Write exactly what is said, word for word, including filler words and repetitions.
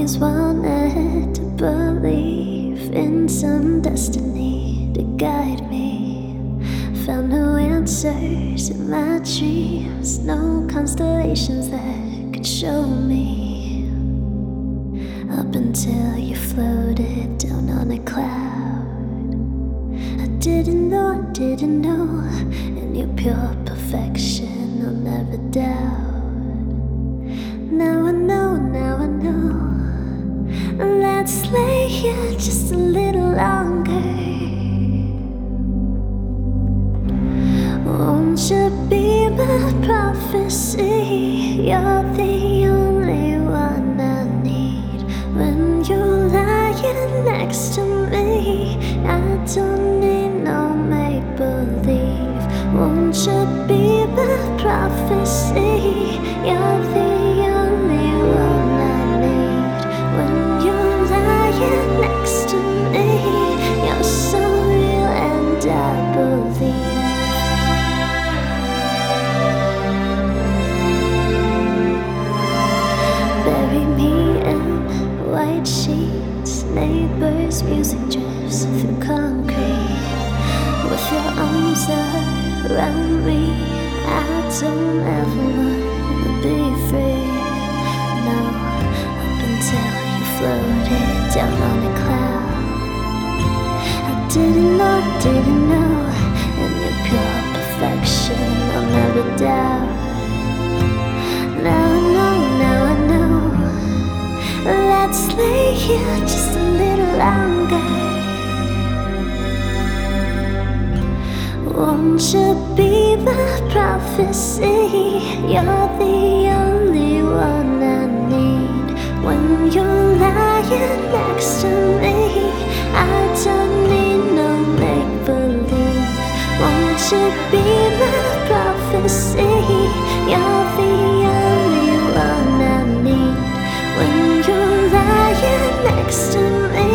always wanted to believe in some destiny to guide me. Found no answers in my dreams, no constellations that could show me. Up until you floated down on a cloud, I didn't know, I didn't know. In your pure perfection, I'll never doubt. Now I know, now I know. Let's lay here just a little longer. Won't you be my prophecy? You're the only one I need. When you're lying next to me, I don't need no make-believe. Won't you be my prophecy? You're the only one I need. When you're lying next to me, you're so real and I believe. Bury me in white sheets, neighbors' music drifts through concrete. With your arms around me, I don't ever wanna be free. No, up until you floated down on a cloud, I didn't know, didn't know. In your pure perfection, I'll never doubt. Now I know, now I know. Let's lay here just a little longer. Won't you be my prophecy? You're the only one I need. When you're lying next to me, I don't need no make-believe. Won't you be my prophecy? You're the only one I need. When you're lying next to me,